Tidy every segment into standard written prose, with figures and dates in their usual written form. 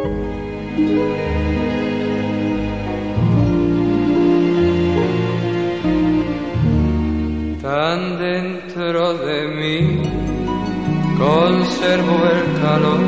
Tan dentro de mí conservo el calor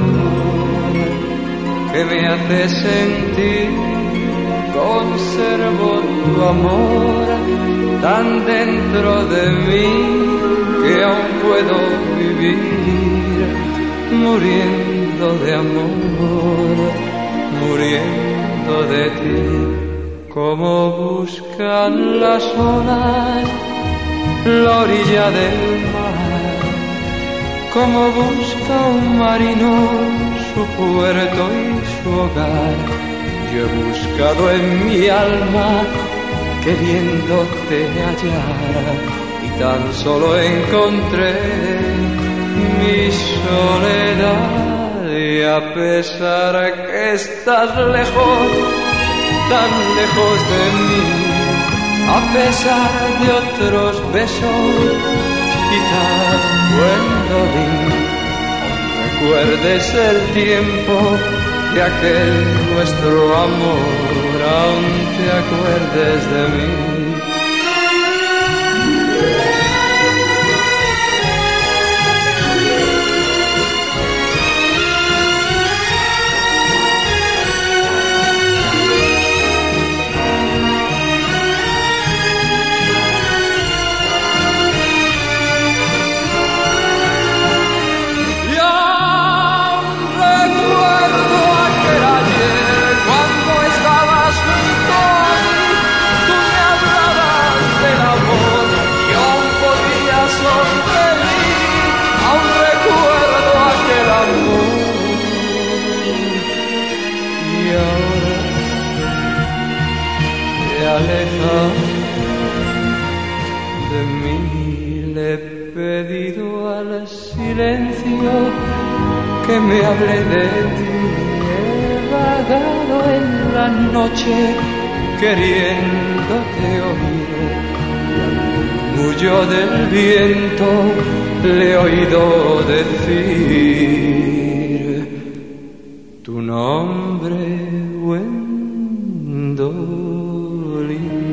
que me hace sentir, conservo tu amor tan dentro de mí que aún puedo vivir muriendo de amor, muriendo de ti. Como buscan las olas la orilla del mar, como busca un marino su puerto y su hogar. Yo he buscado en mi alma queriéndote hallar y tan solo encontré mi soledad. Y a pesar que estás lejos, tan lejos de mí, a pesar de otros besos, quizás cuando recuerdes el tiempo de aquel nuestro amor, aún te acuerdes de mí. Aleja de mí, le he pedido al silencio que me hable de ti. He vagado en la noche queriéndote oír, y al murmullo del viento le he oído decir tu nombre, Gwendolyn.